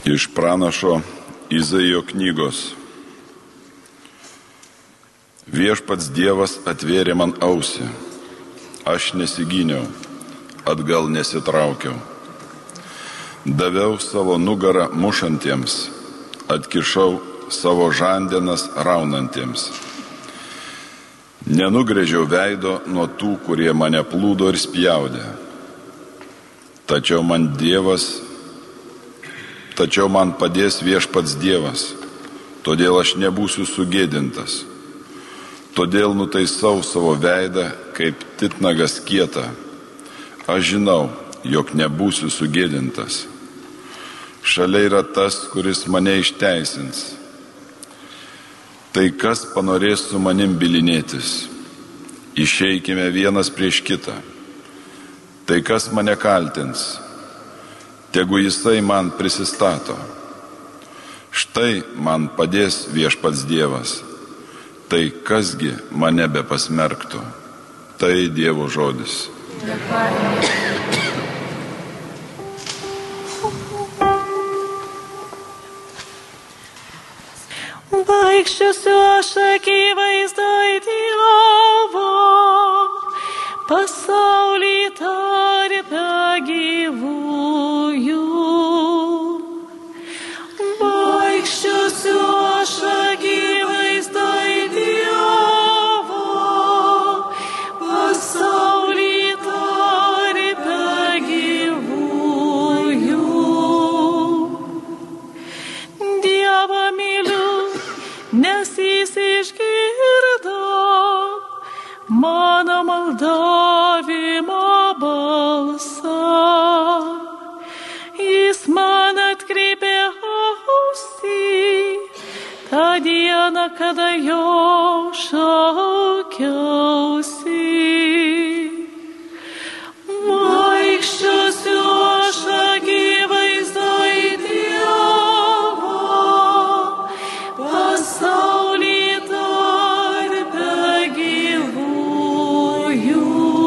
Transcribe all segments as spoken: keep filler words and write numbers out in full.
Iš pranašo Izaijo knygos. Viešpats Dievas atvėrė man ausį, aš nesigyniau, atgal nesitraukiau. Daviau savo nugarą mušantiems, atkišau savo žandenas raunantiems. Nenugrėžiau veido nuo tų, kurie mane plūdo ir spjaudė. Tačiau man Dievas, tačiau man padės viešpats Dievas, todėl aš nebūsiu sugėdintas. Todėl nutaisau savo veidą kaip titnagas kietą. Aš žinau, jog nebūsiu sugėdintas. Šalia yra tas, kuris mane išteisins. Tai kas panorės su manim bylinėtis? Išeikime vienas prieš kitą. Tai kas mane kaltins? Tegu jisai man prisistato. Štai man padės viešpats Dievas. Tai kasgi mane be pasmerktų? Tai Dievo žodis. Vaikščiosiu aš akivaizdoj Dievo, pasaulį tarpe gyvųjų. Vaikščiosiu aš akivaizdoj Dievo, pasaulį tarpe gyvųjų. Dievą myliu, nes jis išgirdo mano maldavimo balsą. Jis man atkreipė ausį tą dieną, kada jo šaukiausi. Vaikščiosiu aš akivaizdoj Dievo, pasaulį tarpe gyvųjų.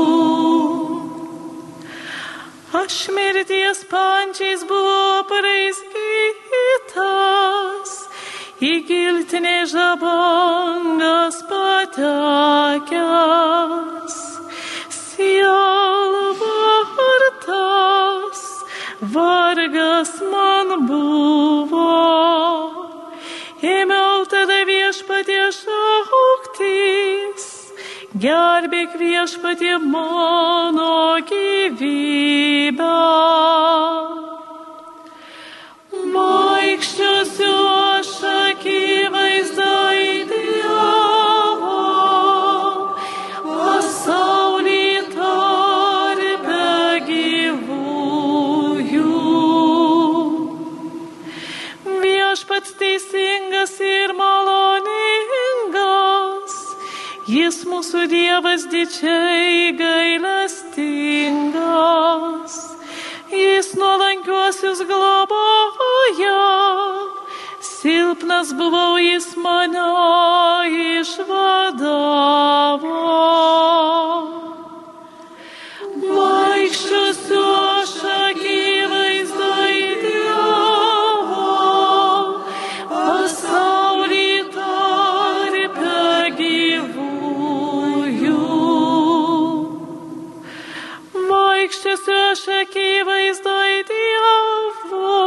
Aš mirties pančiais buvau praizgytas, į giltinę žabangas patekęs. Sielvartas, vargas man buvo. Ėmiau tada viešpatie šauktis, gelbėk viešpatie mano gyvybę. Vaikščiosiu aš akivaizdoj Dievo, pasaulį tarpe gyvųjų. Viešpats teisingas ir maloningas, jis mūsų Dievas didžiai gailestingas. Jis nuolankiuosius globoja, silpnas buvau, jis mane išvadavo. Vaikščiosiu aš akivaizdoj Dievo, pasaulį tarpe gyvųjų. Vaikščiosiu aš akivaizdoj Dievo,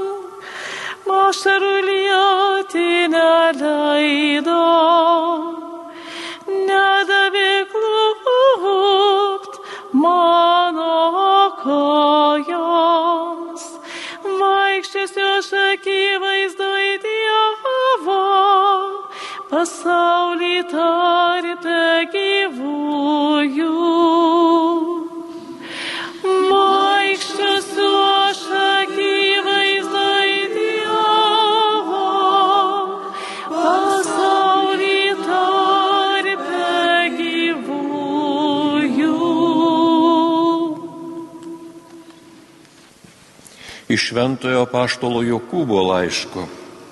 ašarų lieti neleido, nedavė klupt mano kojoms. Vaikščiosiu aš akivaizdoj Dievo, pasaulį tarpe gyvųjų. Vaikščiosiu aš akivaizdoj Dievo, pasaulį tarpe gyvųjų. Iš Šventojo apaštalo Jokūbo laiško.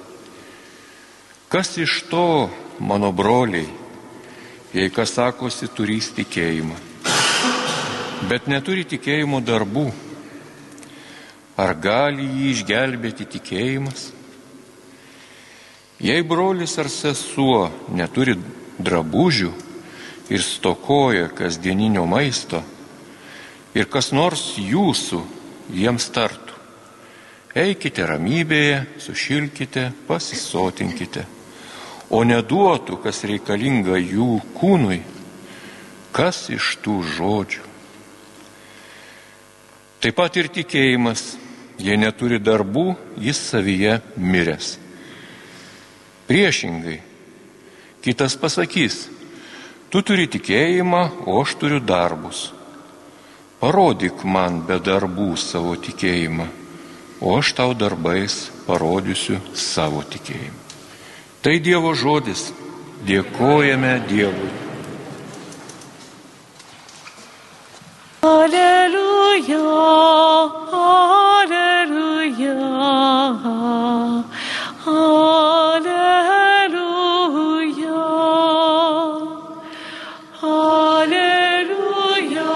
Kas iš to, mano broliai, jei kas sakosi turys tikėjimą, bet neturi tikėjimo darbų? Ar gali jį išgelbėti tikėjimas? Jei brolis ar sesuo neturi drabužių ir stokoja kasdieninio maisto, ir kas nors jūsų jiems tartų: eikite ramybėje, sušilkite, pasisotinkite, o neduotų, kas reikalinga jų kūnui, kas iš tų žodžių? Taip pat ir tikėjimas, jei neturi darbų, jis savyje miręs. Priešingai, kitas pasakys: tu turi tikėjimą, o aš turiu darbus. Parodyk man be darbų savo tikėjimą, o aš tau darbais parodysiu savo tikėjimą. Tai Dievo žodis. Dėkojame Dievui. Alleluja, alleluja, alleluja, alleluja,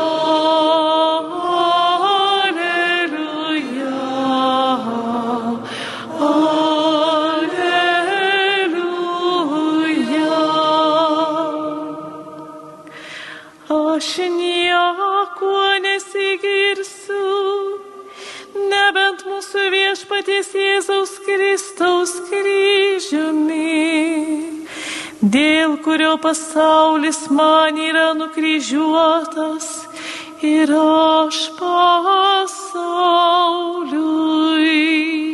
alleluja. Aš nieko nesigirsiu, nebent mūsų Viešpaties Jėzaus Kristaus kryžiumi, dėl kurio pasaulis man yra nukryžiuotas ir aš pasauliui.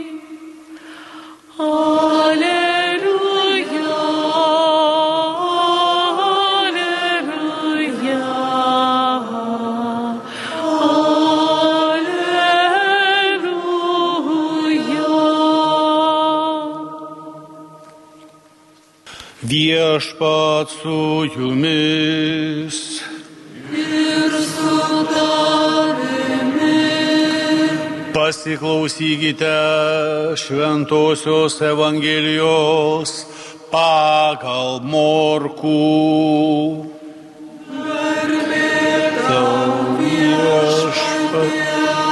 Alleluja, alleluja, alleluja. Viešpats su jumis. Ir su tavimi. Pasiklausykite Šventosios Evangelijos pagal Morkų. Garbė tau, Viešpatie.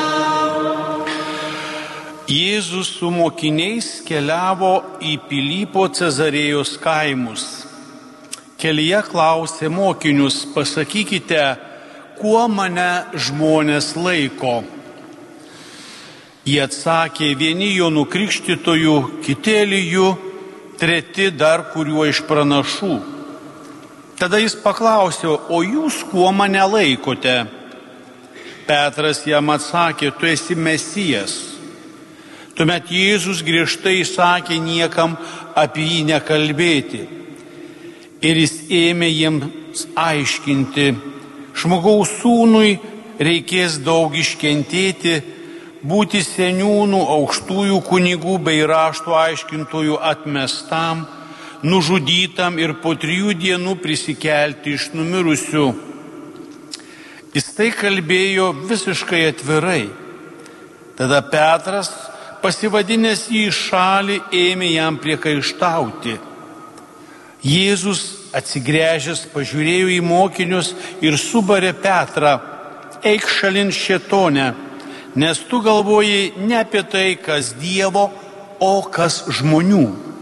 Jėzus su mokiniais keliavo į Pilypo Cezarėjos kaimus. Kelyje klausė mokinius: pasakykite, kuo mane žmonės laiko? Jie atsakė: vieni Jonu Krikštytoju, kiti Eliju, treti dar kuriuo iš pranašų. Tada jis paklausė: o jūs kuo mane laikote? Petras jam atsakė: tu esi Mesijas. Tuomet Jėzus griežtai sakė niekam apie jį nekalbėti. Ir jis ėmė jiems aiškinti: žmogaus sūnui reikės daug iškentėti, būti seniūnų, aukštųjų kunigų bei rašto aiškintojų atmestam, nužudytam ir po trijų dienų prisikelti iš numirusių. Jis tai kalbėjo visiškai atvirai. Tada Petras, pasivadinęs jį į šalį, ėmė jam priekaištauti. Jėzus atsigręžęs pažiūrėjo į mokinius ir subarė Petrą: eik šalin šėtone, nes tu galvoji ne apie tai, kas Dievo, o kas žmonių.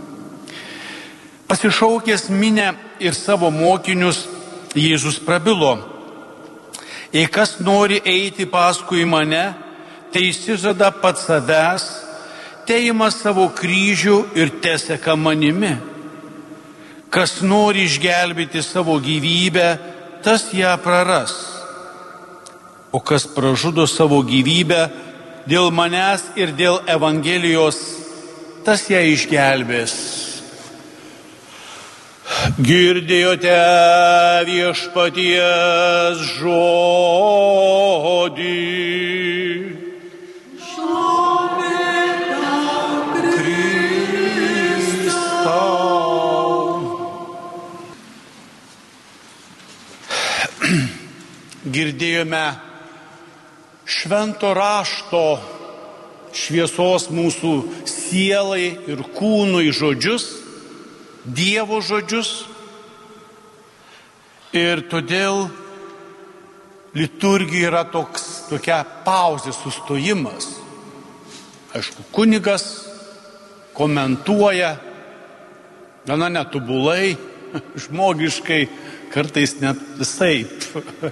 Pasišaukęs minią ir savo mokinius, Jėzus prabilo: jei kas nori eiti paskui mane, tai išsižada pats savęs, teima savo kryžių ir teseka manimi. Kas nori išgelbėti savo gyvybę, tas ją praras. O kas pražudo savo gyvybę dėl manęs ir dėl Evangelijos, tas ją išgelbės. Girdėjote Viešpaties žodį. Girdėjome švento rašto šviesos mūsų sielai ir kūnui žodžius, Dievo žodžius. Ir todėl liturgija yra toks, tokia pauzė, sustojimas. aišku, kunigas komentuoja, gana netobulai, žmogiškai, kartais net visaip.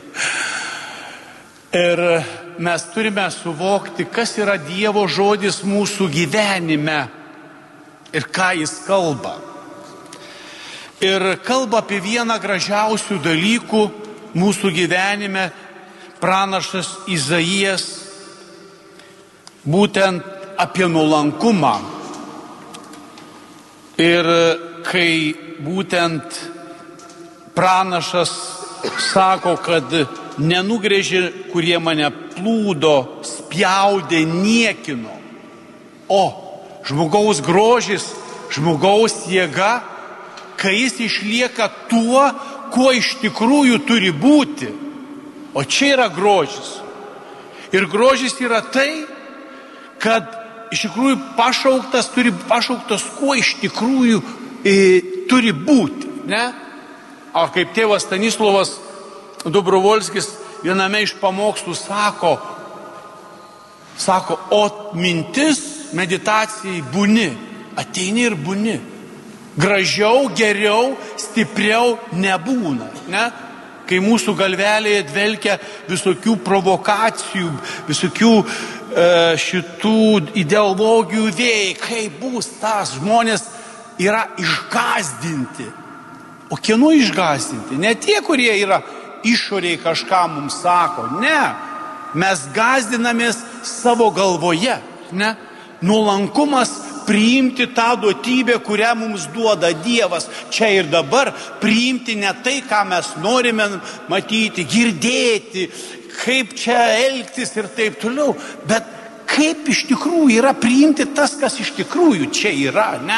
Ir mes turime suvokti, kas yra Dievo žodis mūsų gyvenime ir ką jis kalba. Ir kalba apie vieną gražiausių dalykų mūsų gyvenime pranašas Izaijas, būtent apie nuolankumą. Ir kai būtent pranašas sako, kad nenugrėžė, kurie mane plūdo, spjaudė, niekino. O žmogaus grožis, žmogaus jėga, kai jis išlieka tuo, kuo iš tikrųjų turi būti. O čia yra grožis. Ir grožis yra tai, kad iš tikrųjų pašauktas turi pašauktas, kuo iš tikrųjų e, turi būti. Ne? O kaip tėvas Stanislovas Dobrovolskis viename iš pamokslų sako, sako, o mintis meditacijai būni, ateini ir būni. Gražiau, geriau, stipriau nebūna. Ne? Kai mūsų galvelėje dvelkia visokių provokacijų, visokių e, šitų ideologijų vėjai, kaip bus tas, žmonės yra išgąsdinti. O kieno išgąsdinti? Ne tie, kurie yra išoriai kažką mums sako. Ne. Mes gąsdinamės savo galvoje. Ne. Nuolankumas priimti tą duotybę, kurią mums duoda Dievas. Čia ir dabar priimti ne tai, ką mes norime matyti, girdėti, kaip čia elgtis ir taip toliau. Bet kaip iš tikrųjų yra priimti tas, kas iš tikrųjų čia yra. Ne.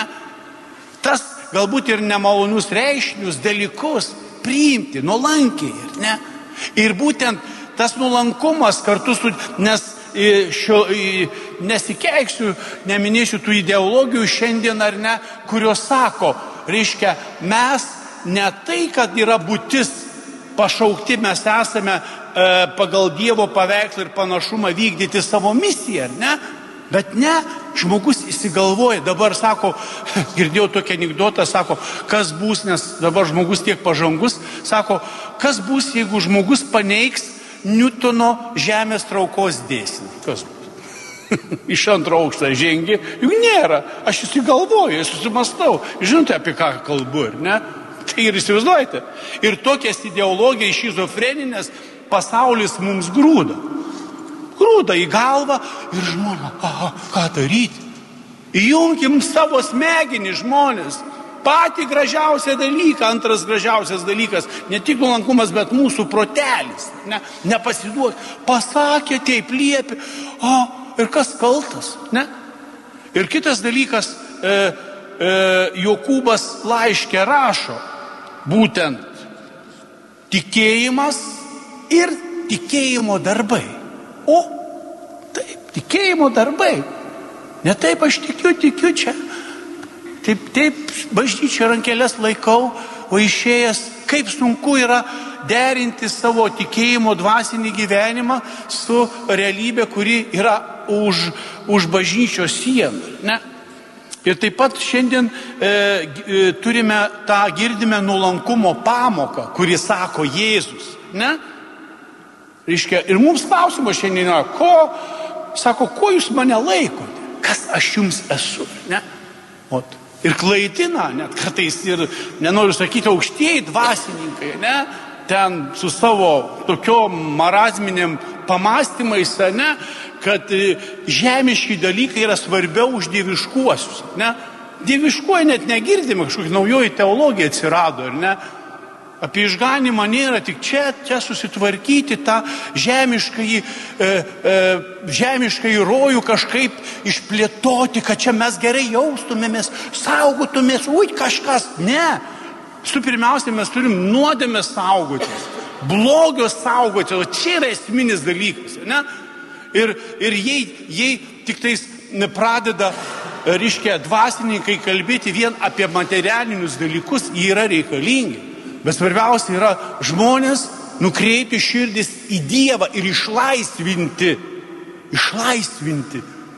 Tas galbūt ir nemalonius reiškinius, dalykus priimti nuolankiai. Ne? Ir būtent tas nuolankumas kartu su, nes šio, nesikeiksiu, neminėsiu tų ideologijų šiandien ar ne, kurios sako, reiškia, mes ne tai, kad yra būtis pašaukti, mes esame e, pagal Dievo paveikslą ir panašumą vykdyti savo misiją, ar ne? Bet ne, žmogus įsigalvoja, dabar sako, girdėjau tokį anekdotą, sako, kas bus, nes dabar žmogus tiek pažangus, sako, kas bus, jeigu žmogus paneigs Niutono žemės traukos dėsnį. Kas bus? Iš antro aukšto žengi, juk nėra, aš įsigalvoju, aš susimastau, žinote, apie ką kalbu, ir ne? Tai ir įsivaizduojate. Ir tokias ideologijas šizofreninės pasaulis mums grūda. Grūda į galvą ir žmona, aha, ką daryti? Įjunkim savo smegenį, žmonės. Patį gražiausią dalyką, antras gražiausias dalykas, ne tik nuolankumas, bet mūsų protelis. Ne, nepasiduok. Pasakė, taip liepė. O, ir kas kaltas? Ne? Ir kitas dalykas, e, e, Jokūbas laiške rašo, būtent tikėjimas ir tikėjimo darbai. O, taip, tikėjimo darbai. Ne taip, aš tikiu, tikiu čia. Taip, taip, bažnyčia rankelės laikau, o išėjęs, kaip sunku yra derinti savo tikėjimo dvasinį gyvenimą su realybė, kuri yra už, už bažnyčios sienų. Ne? Ir taip pat šiandien e, e, turime tą, girdime nuolankumo pamoką, kurį sako Jėzus. Ne? Reiškia, ir mums klausimo šiandien yra, ko, sako, ko jūs mane laikote? Kas aš jums esu? Ne? Ot. Ir klaidina, net kartais ir, nenoriu sakyti, aukštieji dvasininkai, ne? Ten su savo tokiom marazminėm pamastymais, ne? Kad žemiški dalykai yra svarbiau už dieviškuosius. Ne? Dieviškuoji net negirdime, kažkokia naujoji teologija atsirado, ar ne? Apie išganimą nėra, tik čia, čia susitvarkyti tą žemiškąjį, e, e, žemiškąjį rojų kažkaip išplėtoti, kad čia mes gerai jaustumėmės, saugotumės, ui kažkas. Ne. Su pirmiausia, mes turim nuodėmę saugotis, blogio saugotis, o čia yra esminis dalykas. Ne? Ir, ir jei, jei tik tais pradeda, reiškia, dvasininkai kalbėti vien apie materialinius dalykus, jie yra reikalingi. Bet svarbiausia yra žmonės nukreipti širdis į Dievą ir išlaisvinti, išlaisvinti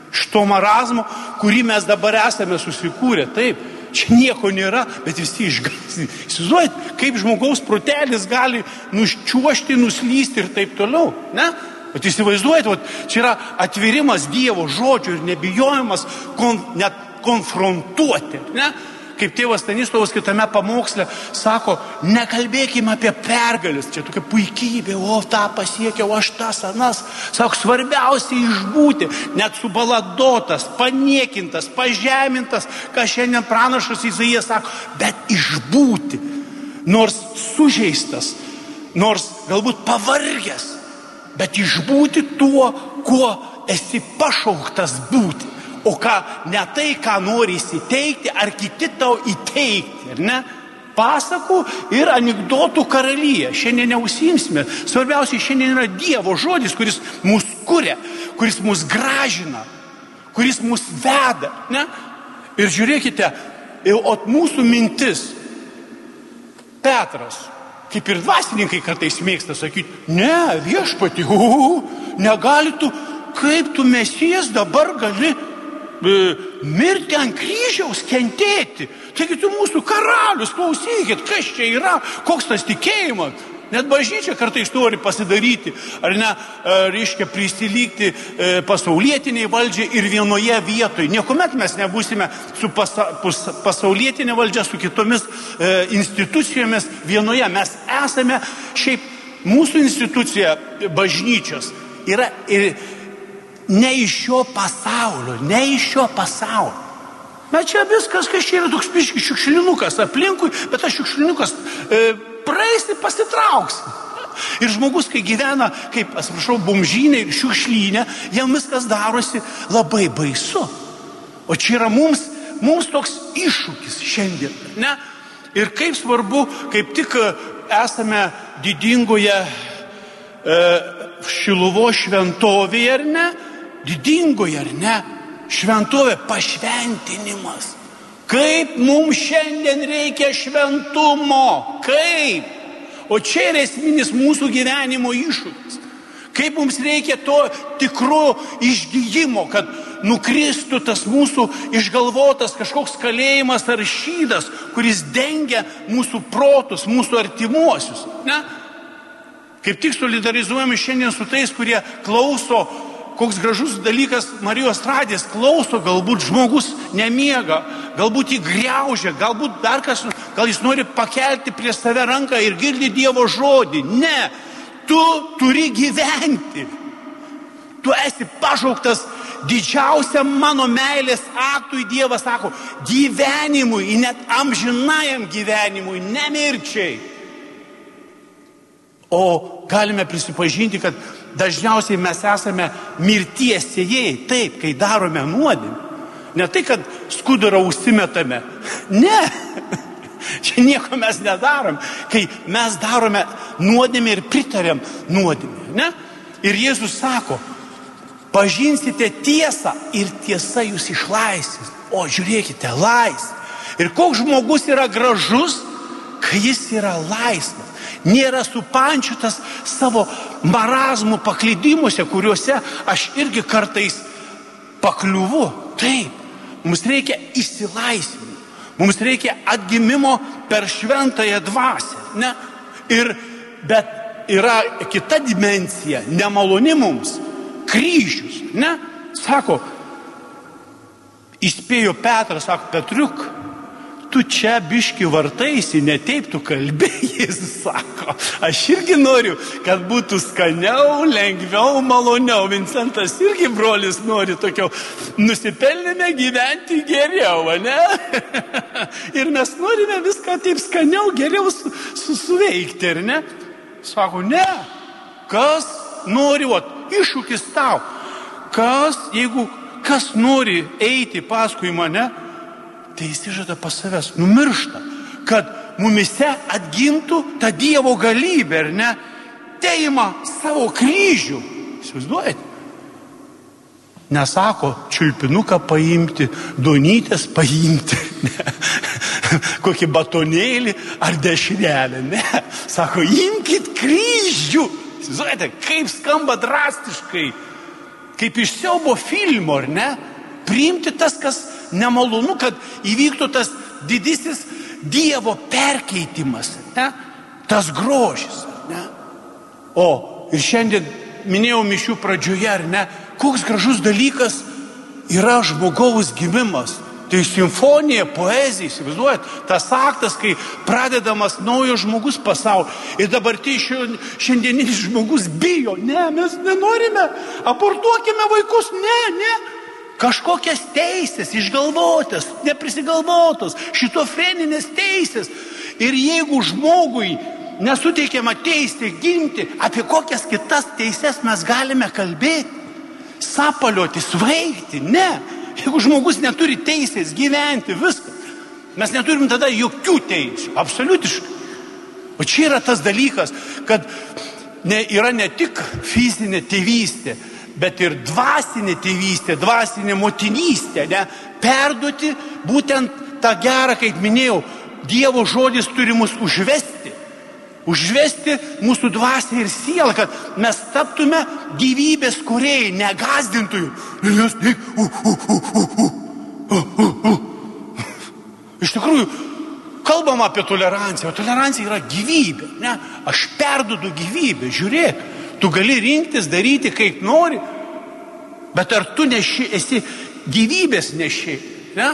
Iš to marazmo, kurį mes dabar esame susikūrę. Taip, čia nieko nėra, bet visi išgąsdinti. Įsivaizduojat, kaip žmogaus protelis gali nuščiuošti, nuslysti ir taip toliau. Ne? Bet įsivaizduojat, vat, čia yra atvirimas Dievo žodžių ir nebijojimas kon, net konfrontuoti. Ne? Kaip tėvas Stanislovas kitame pamoksle sako, nekalbėkime apie pergalės, čia tokia puikybė, o tą pasiekiau, aš tas, anas. Sako, svarbiausia išbūti, net subaladotas, paniekintas, pažemintas, ką šiandien pranašas Izaijas sako, bet išbūti, nors sužeistas, nors galbūt pavargęs, bet išbūti tuo, kuo esi pašauktas būti. O ką, ne tai, ką nori įsiteikti, ar kiti tau įteikti, ar ne? Pasakų ir anekdotų karalyje. Šiandien neužsiimsime. Svarbiausiai šiandien yra Dievo žodis, kuris mus kuria, kuris mus gražina, kuris mus veda, ne? Ir žiūrėkite, o mūsų mintis, Petras, kaip ir dvasininkai kartais mėgsta sakyti, ne, viešpati, uu, negali tu, kaip tu Mesijas dabar gali mirti ant kryžiaus, kentėti. Taigi tu mūsų karalius, klausykit, kas čia yra, koks tas tikėjimas. Net bažnyčia kartais nori pasidaryti, ar ne, reiškia prisilygti pasaulietiniai valdžiai ir vienoje vietoje. Niekuomet mes nebūsime su pasa, pasaulietinė valdžia, su kitomis e, institucijomis vienoje. Mes esame šiaip, mūsų institucija bažnyčios yra ir ne iš šio pasaulio, ne iš šio pasaulio. Bet čia viskas, kas čia yra toks piškis šiukšlinukas aplinkui, bet tas šiukšlinukas e, praeis ir pasitrauks. Ir žmogus, kai gyvena, kaip, atsiprašau, bumžynė ir šiukšlynė, jam viskas darosi labai baisu. O čia yra mums, mums toks iššūkis šiandien, ne? Ir kaip svarbu, kaip tik esame didingoje e, Šiluvos šventovėje, ar ne? Didingoje, ar ne? Šventovė pašventinimas. Kaip mums šiandien reikia šventumo? Kaip? O čia yra esminis mūsų gyvenimo iššūkis. Kaip mums reikia to tikro išgijimo, kad nukristų tas mūsų išgalvotas kažkoks kalėjimas ar šydas, kuris dengia mūsų protus, mūsų artimuosius. Ne? Kaip tik solidarizuojame šiandien su tais, kurie klauso. Koks gražus dalykas Marijos radijas, klauso, galbūt žmogus nemiega, galbūt jį griaužia, galbūt dar kas, gal jis nori pakelti prie save ranką ir girdi Dievo žodį. Ne, tu turi gyventi. Tu esi pašauktas didžiausiam mano meilės aktui, Dievas sako, gyvenimui, net amžinajam gyvenimui, nemirčiai. O galime prisipažinti, kad dažniausiai mes esame mirties sėjėjai, taip, kai darome nuodėmę. Ne tai, kad skudurą užsimetame. Ne, čia nieko mes nedarom. Kai mes darome nuodėmę ir pritarėm nuodėmę. Ne? Ir Jėzus sako, pažinsite tiesą ir tiesa jūs išlaisvins. O žiūrėkite, laisvė. Ir koks žmogus yra gražus, kai jis yra laisvas. Nėra supančiotas savo marazmų paklydimuose, kuriuose aš irgi kartais pakliuvu. Taip, mums reikia išsilaisvinimo, mums reikia atgimimo per šventąją dvasią. Ne? Ir, bet yra kita dimensija, nemaloni mums, kryžius. Ne? Sako, įspėjo Petras, sako, Petriuk, tu čia biški vartaisi, ne taip tu kalbėjai, Jėzus sako. Aš irgi noriu, kad būtų skaniau, lengviau, maloniau. Vincentas irgi brolis nori tokio, nusipelnėme gyventi geriau, ne? Ir mes norime viską taip skaniau, geriau su, su, suveikti, ar ne? Sako, ne. Kas nori, ot, iššūkis tau. Kas, jeigu kas nori eiti paskui mane, tai jis išžada pas savęs, numiršta, kad mumise atgimtų ta Dievo galybė, ar ne? Teima savo kryžių. Įsivaizduojate? Nesako čiulpinuką paimti, duonytės paimti, ne? Kokį batonėlį ar dešrelę, ne? Sako, imkit kryžių. Įsivaizduojate, kaip skamba drastiškai. kaip iš siaubo filmo, ar ne? Priimti tas, kas nemalonu, kad įvyktų tas didysis Dievo perkeitimas, ne? Tas grožis, ne? O ir šiandien minėjau mišių pradžioje, ar ne? Koks gražus dalykas yra žmogaus gimimas. Tai simfonija, poezija, įsivaizduojat, tas aktas, kai pradedamas naujas žmogus pasaulio. Ir dabar tai šiandieninis žmogus bijo. Ne, mes nenorime, abortuokime vaikus. Ne, ne. Kažkokias teisės išgalvotas, neprisigalvotos, šizofreninės teisės. Ir jeigu žmogui nesuteikiama teisė gimti, apie kokias kitas teises mes galime kalbėti, sapalioti, svaigti, ne. Jeigu žmogus neturi teisės gyventi, viskas. Mes neturim tada jokių teisių, absoliutiškai. O čia yra tas dalykas, kad ne, yra ne tik fizinė tėvystė, bet ir dvasinė tėvystė, dvasinė motinystė, ne? Perduoti būtent tą gerą, kaip minėjau, Dievo žodis turi mus užvesti. Užvesti mūsų dvasią ir sielą, kad mes taptume gyvybės kūrėjai, negazdintojų. Uh, uh, uh, uh, uh, uh, uh. Iš tikrųjų, kalbam apie toleranciją, o tolerancija yra gyvybė. Ne? Aš perduodu gyvybę, žiūrėk, tu gali rinktis, daryti kaip nori, bet ar tu neši, esi gyvybės neši? Ne?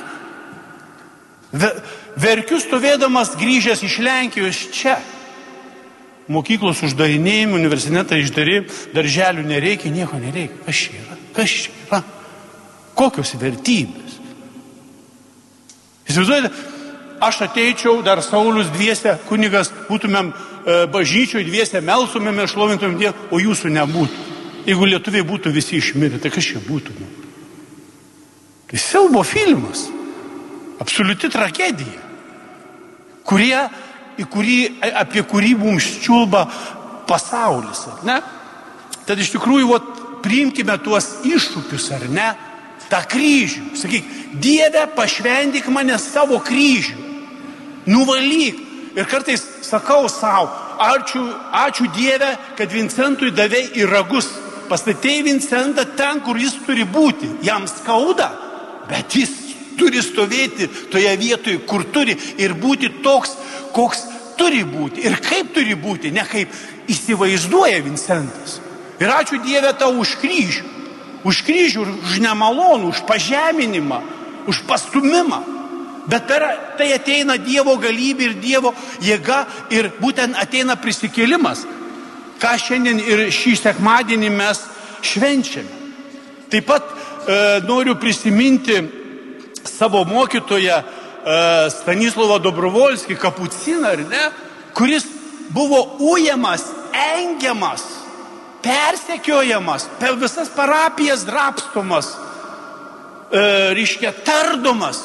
Verkiu stovėdamas grįžęs iš Lenkijos čia. Mokyklos uždarinėjimai, universitetą išdarė, darželių nereikia, nieko nereikia. Kas čia yra? Kas čia yra? Kokios vertybės? Įsivaizduojate, aš ateičiau, dar Saulius dviese, kunigas, būtumėm e, bažnyčioje, dviese melsumėme, šlovintumėm Dievą, o jūsų nebūtų. Jeigu lietuviai būtų visi išmirę, tai kas čia būtų? Tai siaubo filmas, absoliuti tragedija, kurie į kurį, apie kurį mums čiulba pasaulis, ar ne? Tad iš tikrųjų, vat, priimkime tuos iššūkius, ar ne? tą kryžių. Sakyk, Dieve, pašventik mane savo kryžių. Nuvalyk. Ir kartais sakau savo, ačiū, ačiū Dieve, kad Vincentui davei į ragus. Pastatei Vincentą ten, kur jis turi būti. Jam skauda, bet jis turi stovėti toje vietoje, kur turi ir būti toks, koks turi būti. Ir kaip turi būti, ne kaip įsivaizduoja Vincentas. Ir ačiū Dieve tau už kryžių. Už kryžių, už nemalonų, už pažeminimą, už pastumimą. Bet per tai ateina Dievo galybė ir Dievo jėga ir būtent ateina prisikėlimas, ką šiandien ir šį sekmadienį mes švenčiame. Taip pat e, noriu prisiminti savo mokytoją e, Stanislavą Dobrovolskį, kapuciną, ar ne, kuris buvo ujamas, engiamas, persekiojamas, per visas parapijas drapstomas, e, reiškia tardomas.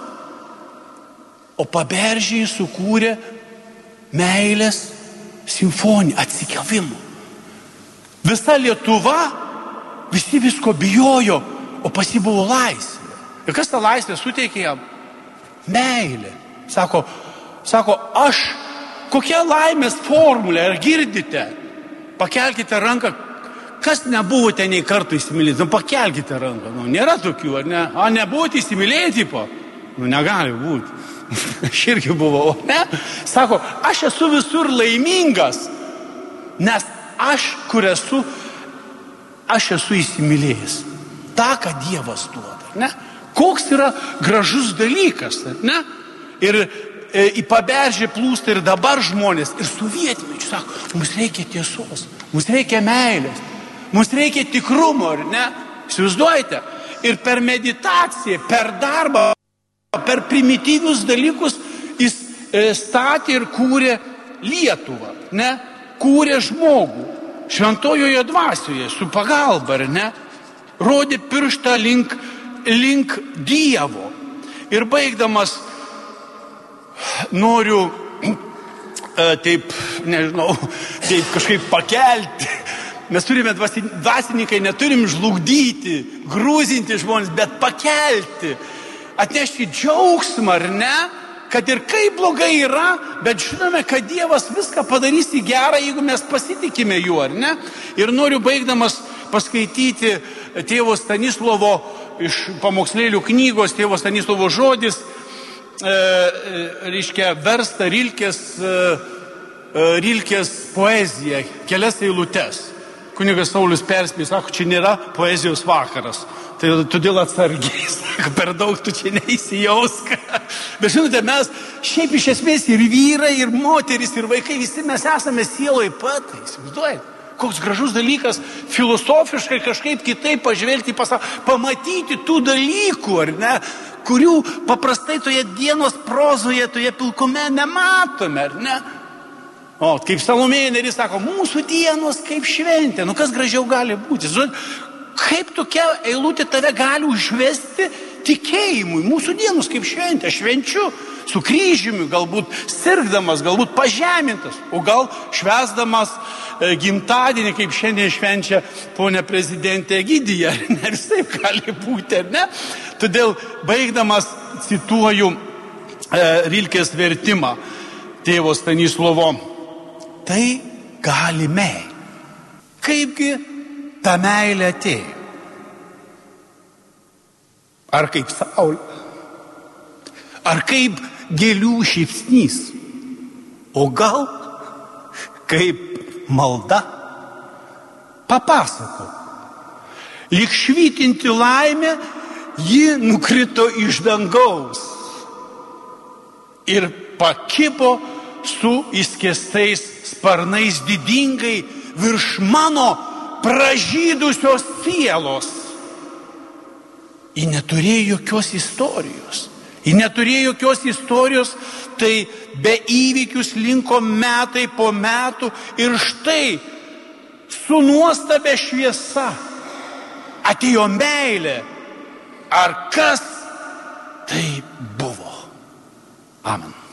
O Paberžiai sukūrė meilės simfoniją, atsikėlimą. Visa Lietuva, visi visko bijojo, o pas jį buvo laisvė. Ir kas tą laisvę suteikė jam? Meilė. Sako, sako, aš, kokia laimės formulė, ar girdite? Pakelkite ranką, kas nebuvote nei kartų įsimylėti, nu pakelkite ranką, nu nėra tokių, ar ne? A, nebuvote įsimylėti, po? Nu negali būti. Aš irgi buvau, ne? Sako, aš esu visur laimingas, nes aš, kur esu, aš esu įsimylėjęs. Ta, ką Dievas duoda, ne? Koks yra gražus dalykas, ne? Ir e, į Paberžį plūsta ir dabar žmonės, ir sovietmečiu sako, mums reikia tiesos, mums reikia meilės, mums reikia tikrumo, ar ne? Įsivaizduojate? Ir per meditaciją, per darbą, per primityvius dalykus jis e, statė ir kūrė Lietuvą, ne? Kūrė žmogų šventojoje dvasioje su pagalba, ar ne? Rodė pirštą link, link Dievo. Ir baigdamas noriu e, taip, nežinau, taip kažkaip pakelti. Mes turime dvasininkai, neturim žlugdyti, grūzinti žmonės, bet pakelti. Atnešti džiaugsmą, ar ne, kad ir kaip blogai yra, bet žinome, kad Dievas viską padarys į gerą, jeigu mes pasitikime juo, ar ne. Ir noriu baigdamas paskaityti tėvo Stanislovo iš pamokslėlių knygos, tėvo Stanislovo žodis, e, reiškia, versta Rilkės, e, Rilkės poeziją, kelias eilutes. Kunigas Saulius perspėjo, sako, čia nėra poezijos vakaras. Tai todėl atsargiai, sako, per daug tu čia neįsijausk. Bet žinote, mes šiaip iš esmės ir vyrai, ir moteris, ir vaikai, visi mes esame sieloj patai. Įsivaizduojate, koks gražus dalykas filosofiškai kažkaip kitaip pažvelgti į pasaulį, pamatyti tų dalykų, ar ne, kurių paprastai toje dienos prozoje, toje pilkume nematome, ar ne? O, kaip Salomėja Nėris sako, mūsų dienos kaip šventė. Nu, kas gražiau gali būti? Žinot, kaip tokia eilutė tave gali užvesti tikėjimui? Mūsų dienos kaip šventė. Aš švenčiu su kryžiumi, galbūt sirgdamas, galbūt pažemintas, o gal švęsdamas e, gimtadienį, kaip šiandien švenčia ponia prezidentė Egidija. Ne visai gali būti, ar ne? Todėl, baigdamas, cituoju e, Rilkės vertimą tėvo Stanislovo. Tai gali meilė. Kaipgi ta meilė atėjo? Ar kaip saulė? Ar kaip gėlių šypsnys? O gal kaip malda? Papasakau. Lyg švytinti laimė, ji nukrito iš dangaus ir pakibo su įskėstais sparnais didingai virš mano pražydusios sielos. Ji neturėjo jokios istorijos. Ji neturėjo jokios istorijos, tai be įvykių slinko metai po metų ir štai su nuostabia šviesa atėjo meilė. Ar kas tai buvo? Amen.